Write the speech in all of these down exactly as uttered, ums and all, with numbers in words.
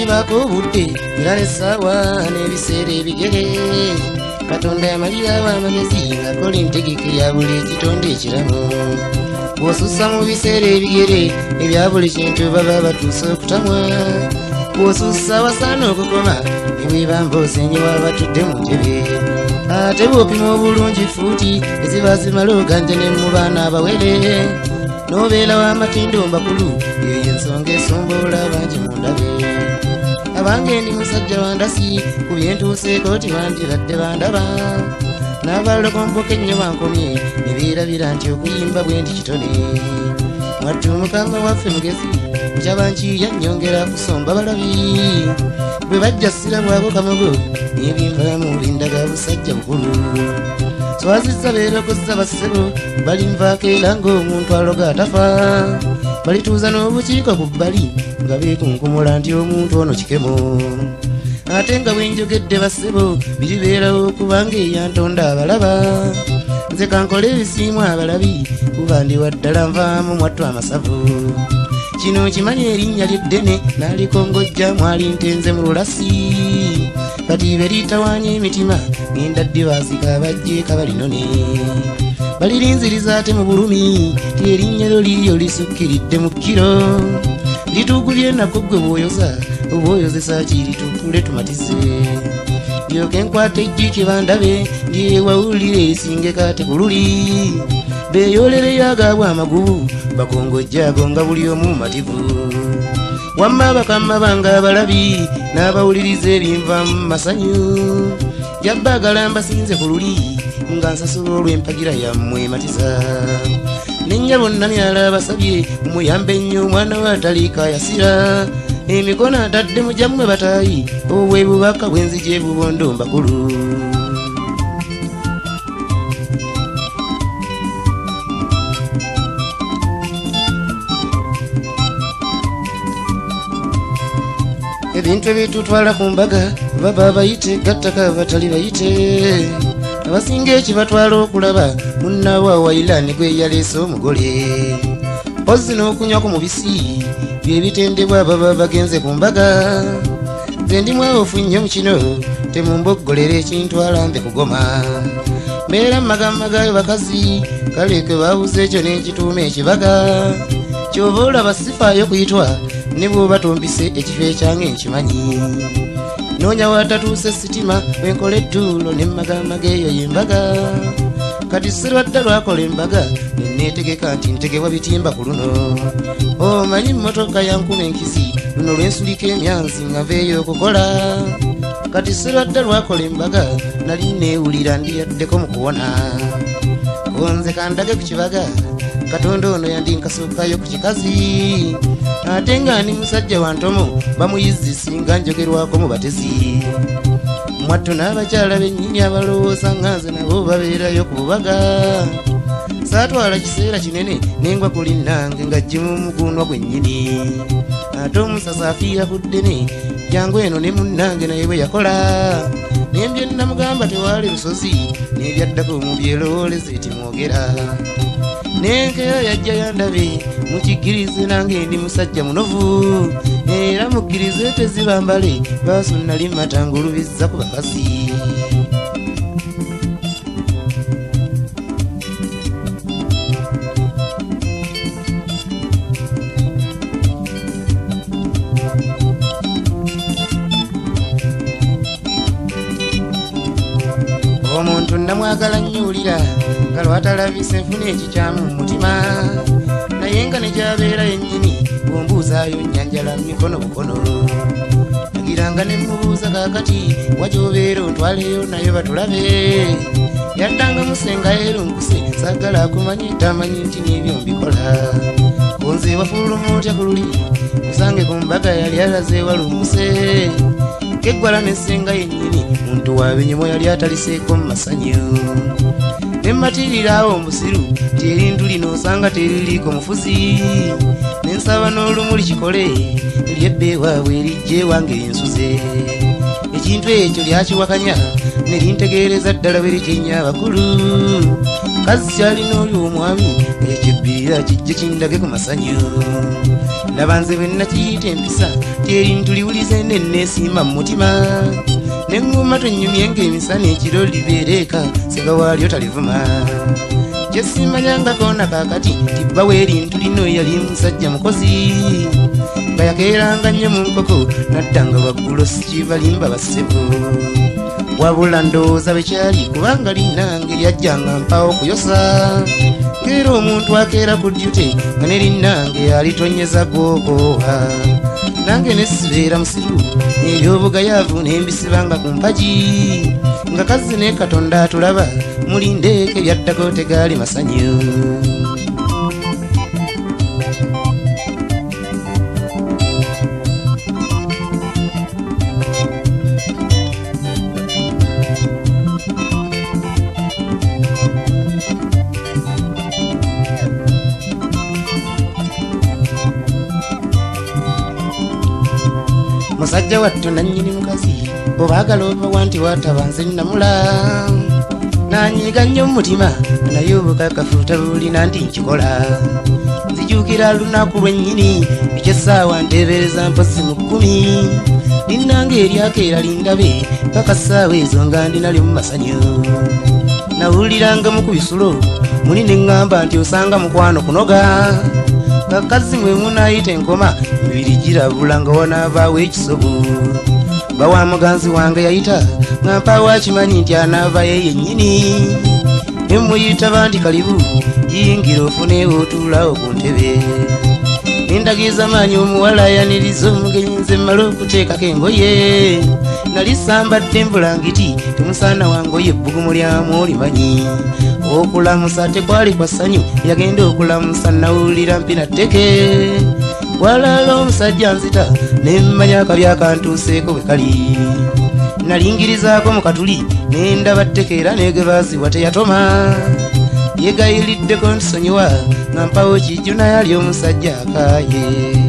kibaako budde era n'essaawa n'ebiseera ebigere Katonda yamalira ab'amagezi ng'akola entegeka ya buli ekitonde ekiramu bw'osussa mu biseera ebigere ebya buli kintu baba batuuse okutamwa bw'osussa wasaana okukoma ne bwebamba osenyewa batudde mu ntebe ate bw'opima obulungi fuuti eziba zimala oganja ne mu baana abawere n'obeera w'amatindo mbakulu eyo ensonga esomboola bangi mu ndabe abange ndi musajja wandasi ku byentuuseeko tibandibadde bandaba n'abalokompoka ennyo bankomye ne beerabira nti okuyimba bwe ndi kitone mwattu mukama waffe mugezi nkyaba nkiya nnyongera kusomba balabi bwe bajja ssira bwabo kamogo n'ebinvaamu bindaga busajja bukulu swazizza beerokozza bassebo balinvaako era ng'omuntu aloga atafa balituuza n'obukiiko ku bbali nga beekunkumula nti omuntu ono kikemo ate nga bwenjogedde bassebo biribeerawo kubanga eyantonda abalaba nze kankole ebisiimu abalabi kuba ndi waddala nvaamu mwattu amasavu kino kimanye erinnya lyeddene n'alikongojja mwali ntenze mu lulasi kati be litawaanya emitima ngenda ddi baasika bajje kabalinone balirinziriza ate mu bulumi ti erinnya lyo liyo lisukkiridde mu kkiro lituugulye nako ggwe bw'oyoza oba oyozesa ki lituukule tumatize lyoke nkwata ejjiki bandabe lyewawulire esingeka ate ku luli beeyolereyo agaabwe amagubu bakongojjaago nga buli omu mativu wamma bakama bange abalabi n'abawuliriza ebinva mu masanyu jabba agalamba sinze ku luli nga nsasula olw'empagira yammwe matiza nennya bonna myala abasabye muyambe nnyo omwana we ataliika yasira emikono atadde mujammwe bataayi obwe bubaka bwenzije bubondo mbakulu ebintu ebitutwala ku mbaga baba bayite gattaka batali bayite abasinga ekibatwala okulaba munnawe awailani gwe yaleese omugole pozzi n'okunywa ku mubisi byebitendebwa baba bagenze ku mbaga nze ndi mwawofu nnyo mu kino temumboggolera ekintu alambe kugoma mbeera mu magamba gaayo bakazi kale kwe baawuza ekyo n'ekituuma ekibaga kyova olaba sifaayo kuyitwa ne bw'oba tompise ekifo ekyange nkimanyi noonya watatuuse sitima wenkola ettuulo ne magamba geeyo yembaga kati sirwadda lwakola embaga neneetegeka nti ntegebwa bitimba ku luno omanyi mmotoka yankuma enkisi luno lwensulika emyanzi nga nveeyo okukola kati sirwadda lwakola embaga nali neewulira ndiyaddeko mu kuwona konze kandage ku kibaga katonda ono yandinkasuukayo ku kikazi ate nga ni musajja wa ntomo bamuyizzi singa njogerwako mu batezi mwattu n'abakyala bennyini abalowooza nga nze nabo babeerayo ku bubaga saatwala kiseera kinene nengwa kuli nange nga ggimu mugunwa gwennyini ate omusasa afiira ku ddene jangu eno ne munnange naye bwe yakola nembye namugamba tewaali lusozi nebyaddako mu byerowooleze timwogera nenkeyo yajja yandabe mukikkirize nange ndi musajja munovu era mukkirize tezibambale baaso nali matangulubizza ku bakazi omuntu namwagala nnyo nga lwatalabise nfuna ekikyamu mu mutima naye nga ne gyabeera yennyini bwombuuzaayo nnyanjala mikono bukono nagiranga ne mubuuza kaakati wagyobeera ontwaleyo nayo batulabe yaddanga musenga erunkuse saagala akumanye tamanyi nti n'ebyo mbikola kunze wafulumutya ku luli musange ku mbaga yali alaze walunkuse keggwala nesenga yennyini muntu wabinyumo yali ataliseeko mu masanyu nemmatiriraawo omusiru ti erintu lino osanga teririiko mufuzi nensaba n'olumuli kikole lyebbeewaabwe erijja ewange ensuze ekintu ekyo lyakiwakanya ne lintegeereza ddala bwe likyenya abakulu kazi kyalina oli omwami ekyebbiira kijje kindage ku masanyu laba nze bwe nakiyita empisa tyerintu liwulize ne neesiima mu mutima neŋŋuma tonnyumye ng'emisana ekiro libeereeka sega waalyo talivuma kyesimanyangako nakaakati tibba weerintu lino yali musajja mukozi nga yakeeranga nnyo mu nkoko naddanga lwaggulo sikibalimba bassebo wabula ndowooza bwe kyali kubanga linnange lyajjanga mpawo kuyosa ng'era omuntu akeera ku dyute nga ne linnange alitonyeza gwokooha nange ne sibeera musiru ebyobugayaavu nembisibanga ku mpagi nga kazi ne katonda atulaba mulindeeko ebyaddako tegaali masanyu musajja wattu nannyini mukazi obaagala obawa nti watabanze nnamula nanyiga nnyo mumutima naye obukakafuuta bulina nti nkikola nzijuukira lunaku lwennyini ekyessaawa nteebereza mposi mu kkumi linnanga eryakeera lindabe paka ssaawa ezo nga ndinalyo mu masanyu nawulirangamu ku bisulo muli ne ŋŋamba nti osanga mukwano kunoga kakazi mwe munayita enkoma emibiri girabula nga wanaavaawo ekisobo bawa muganzi wange yayita nga mpaawo akimanyi nti anaavayo yennyini nemuyita bandi kalibu yingira ofune otuulawo ku ntebe nendagiza maanyi omuwala ayaniriza omugenyi nze mmala okuteekako engoye nali sambadde embulangiti temusaana wangoye ebbugumu lyamu olimanyi okulamusa tekwali kwa ssanyu yagenda okulamusa nawulira mpina tteke walala omusajja nzita nemmanya akabi akantuuseeko bwe kali nalingirizaako mu katuli nendaba tteke era negebaazibwa teyatoma yegayiriddeko ntisonyiwa nga mpawo kijju naye ali omusajja akaaye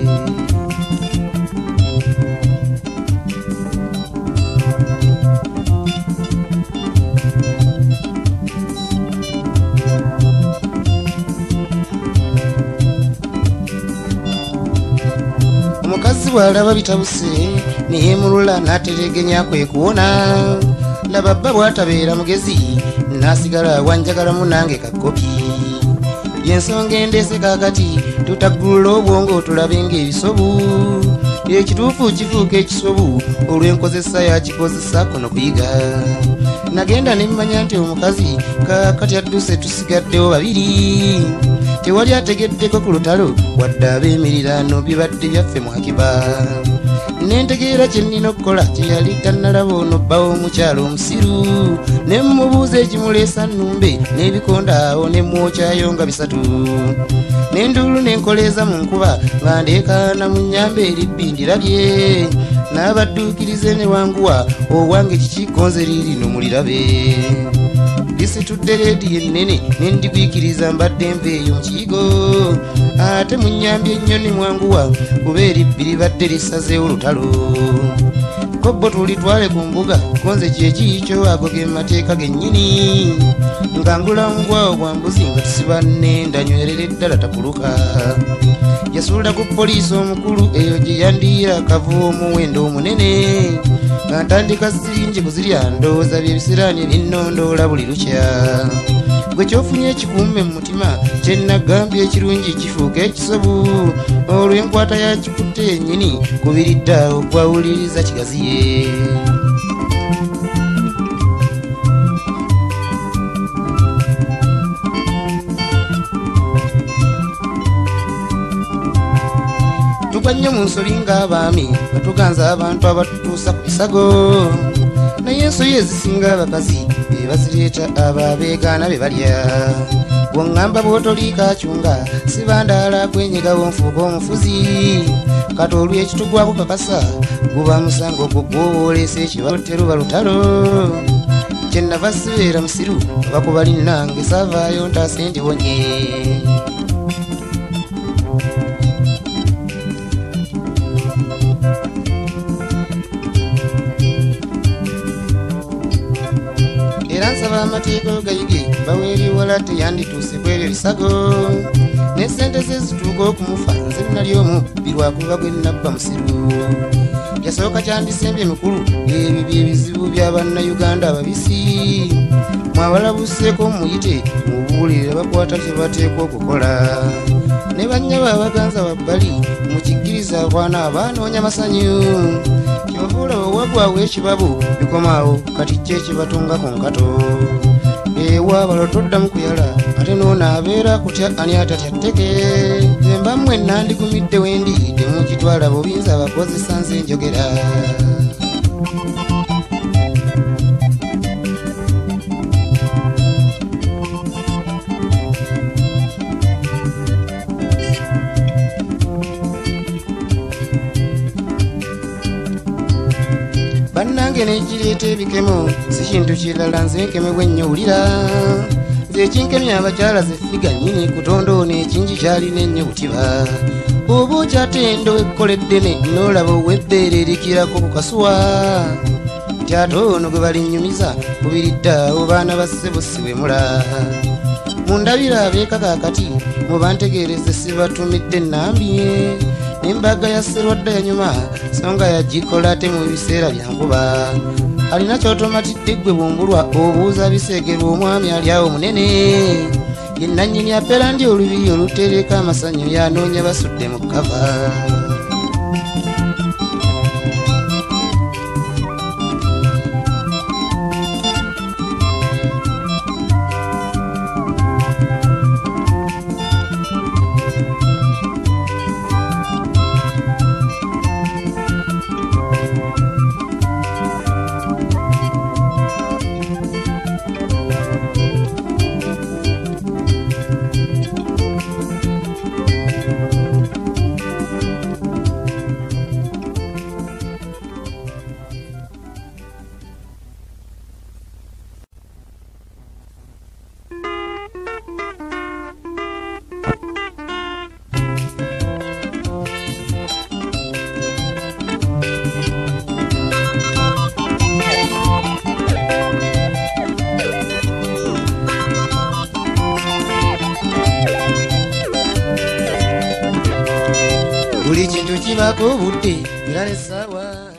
omukazi bw'alaba bitabuse neyemulula n'ateregenya kwe kuwona laba bba bw'atabeera mugezi nasigala wanjagalamu nange kakopi yensonga endeese kaakati tutaggulula obwongo tulabe ng'ebisobu ekituufu kifuuka ekisobu olw'enkozesa yakikozesa kuno kuyiga nagenda nemmanya nti omukazi kaakati adduse tusigaddewo babiri tewali ategeddeko ku lutalo wadde ab'emiriraano bibadde byaffe mu akiba nentegeera kye nnina okukola kyeyali tannalaba ono bbawo omukyalo omusiru ne mmubuuza ekimuleesa nnumbe n'ebikonda awo ne mwokyayo nga bisatu n'enduulu n'enkoleeza mu nkuba nga ndeekaana mu nnyamba eribbi ndirabye n'abadduukirize ne wanguwa owange kikikonze liirino mulirabe lisitudde leediyo ennene nendigwikiriza mbadde nveeyo mu kiyigo ate mu nnyambi ennyoni mwanguwa kuba eribbi libadde lisazeewo olutalo kobbo tulitwale ku mbuga konze kyekikyo ago ge mateeka gennyini nga ngulangwawo bwa mbuzi nga tusiba nnenda nywerere ddala tapuluka yasuula ku poliisi omukulu eyo gye yandiira akavuwa omuwendo omunene nga ntandika siringi kuzirya ndowooza byebisiraani ebinnondoola buli lukya gwe kyofunye ekikuume mu mutima kyennagambye ekirungi kifuuka ekisobu olw'enkwata yakikutte yennyini kubiridde awo gwawuliriza kigaziye tugwa nnyo mu nsobi ng'abaami nga tuganza abantu abatutuusa ku bisago naye ensobi ezisinga abakazi be bazireeta ababeegaana be balya bw'oŋŋamba bw'otoliika acunga sibandaala kwenyigawo nfuuka omufuzi kati olw'ekitugwako kakasa guba musango gwo gw'owoolesa ekiba teruba lutalo kyennava sibeera musiru bakuba linnange saavaayo ntaase ndiwonye nsaba amateeka gayige baweeri wala teyandituuse kwebyo bisago ne ssente ze zituuka okumufa nze nali omu birwakuba gwe nabba musiru yasooka kyandisembye mukulu ebyo byebizibu bya bannayuganda ababisi mwabalabuseeko muyite mubuulire bakwata kye bateekwa okukola ne bannyaba abaganza babbali mukikkiriza akwana abaanoonya masanyu kyovuula owagwawo ekibabu bikomaawo kati kye kibatunga ku nkato ewa balo toddamu kuyala ate noono abeera kutya ani atatya tteke nze mba mmwe nandigumidde wendi temukitwala bobinza abakozesa nze njogera bannange nekireeta ebikemo si kintu kirala nze nkemebwe nnyo nze ekinkemya abakyala ze ffiga nnyini kutonda ono ekingi kyalina ennyo butiba oba okyatenda wekkoleddene noolaba ow'ebbeere erikirako ku kasuwa nti ate ono gwe balinnyumiza bubiriddawo baana basse bussiwe mula mundabira abeeka kaakati mubantegeereze sibatumidde ennambi embaga ya Sserwadda yanyuma songa yagikola ate mu biseera byankuba alina kyotomatidde ggwe bumbulwa obuuza biseegerwa omwami ali awo munene ye nannyini apeera ndi olubiri oluteereka amasanyu yanoonya basudde mu kava buli kintu kibaako obudde era n'essaawa